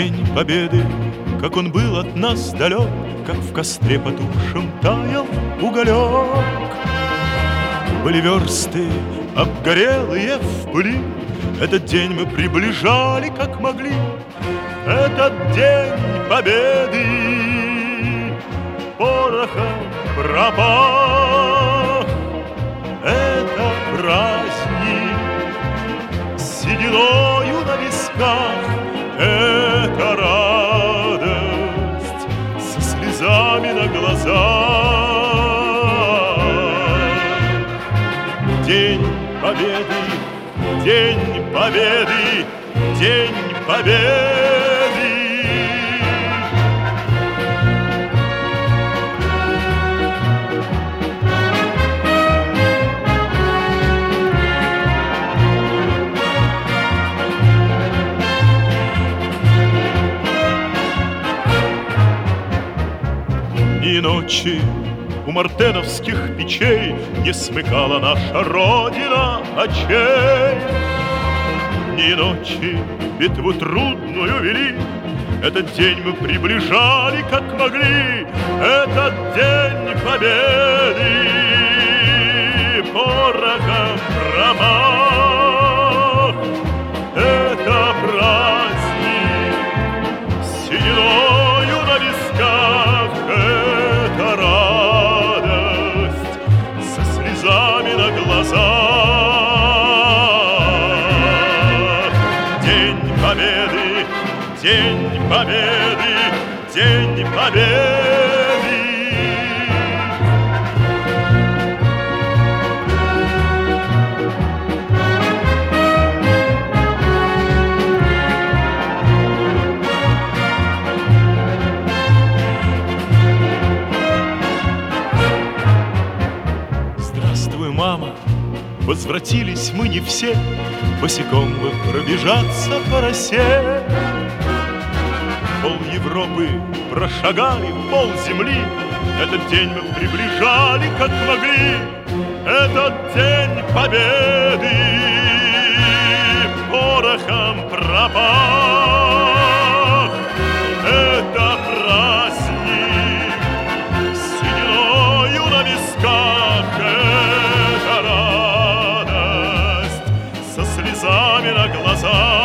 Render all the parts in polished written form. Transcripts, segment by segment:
День Победы, как он был от нас далек, как в костре потухшем таял уголек. Были версты, обгорелые в пыли, этот день мы приближали, как могли. Этот день Победы порохом пропах. Это праздник с сединою на висках. Это радость со слезами на глазах. День Победы, День Победы, День Победы. Ни ночи у мартеновских печей не смыкала наша Родина очей. Ни ночи битву трудную вели, этот день мы приближали, как могли. Этот день Победы порохом промах. Это праздник с сединою на висках. Это радость со слезами на глазах. День Победы, День Победы, День Победы. Здравствуй, мама, возвратились мы не все, босиком бы пробежаться по росе. Пол Европы прошагали, пол земли, этот день мы приближали, как могли. Этот день Победы порохом пропах. Это праздник с сединою на висках. Это радость со слезами на глазах.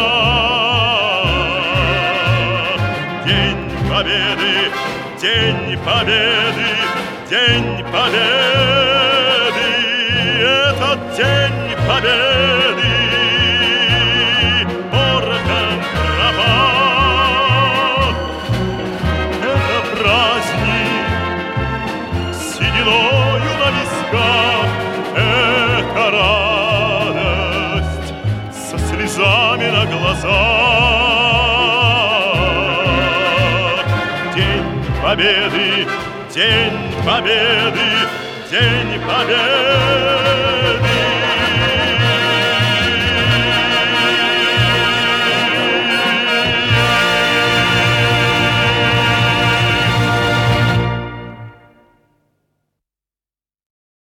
День Победы, День Победы, День Победы. Этот День Победы порохом пропах. Это праздник с сединою на висках. Это радость со слезами на глазах. День Победы, День Победы, День Победы.